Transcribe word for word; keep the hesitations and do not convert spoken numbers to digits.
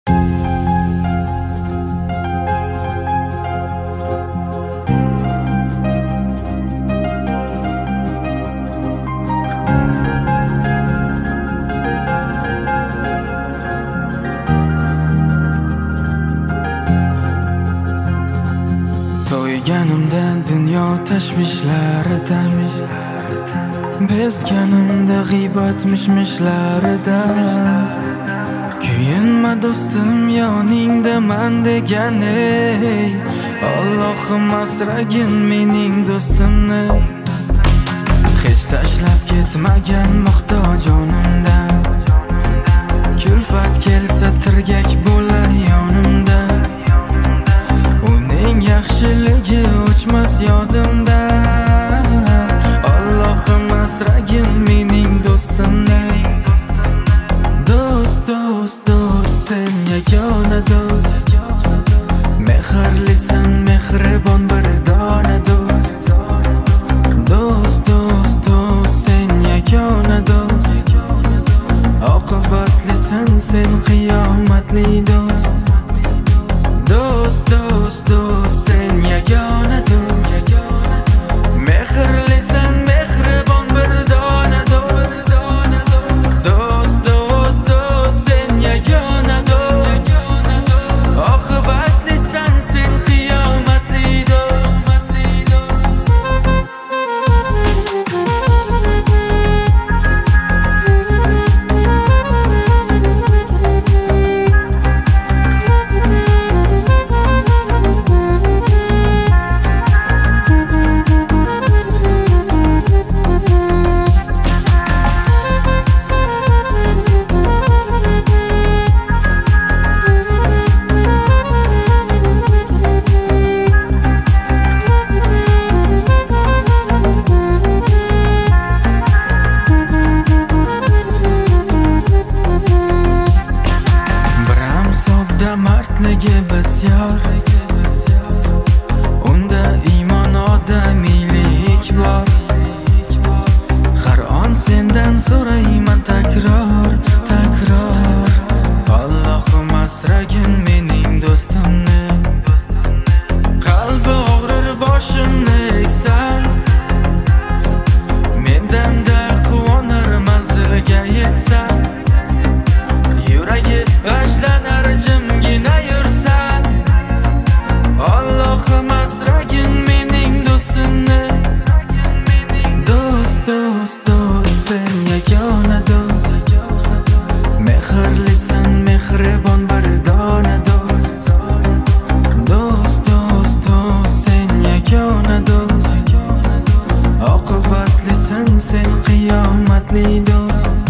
To'yganimda dunyo tashvishlaridan, bezganimda g'iybat mishmishlaridan, kuyinma do'stim yoningda man degan ey, Allohim asragin mening do'stimni. Hech tashlab ketmagan muhtoj jonimdan, kulfat kelsa tirgak bo'lar yonimda. Uning yaxshiligi o'chmas yodimda, Allohim asragin mening do'stimni. Do'st, do'st, do'st, sen yagona do'st, mehrlisan, mehribon bir dona do'st. Do'st, do'st, do'st, sen yagona do'st, oqibatlisan, sen qiyomatli do'st. Do'st, do'st, do'st, sen yagona do'st, mehrlisan, mehribon bir dona do'st. Do'st, do'st, do'st, sen yagona do'st, oqibatlisan, sen qiyomatli do'st. Mardligi bisyor, unda iymon odamiylik bor. Har on sendan so'rayman takror, takror, Allohim asragin mening do'stimni. Qalbi og'rir boshimni eksan, mendanda quvonar manzilga yetsam. Yuragi g'ashlanar jimgina yursan, Allohim asragin mening do'stimni. Do'st, do'st, do'st, sen yagona do'st, mehrlisan, mehribon bir dona do'st. Do'st, do'st, do'st, sen yagona do'st, oqibatlisan, sen qiyomatli do'st.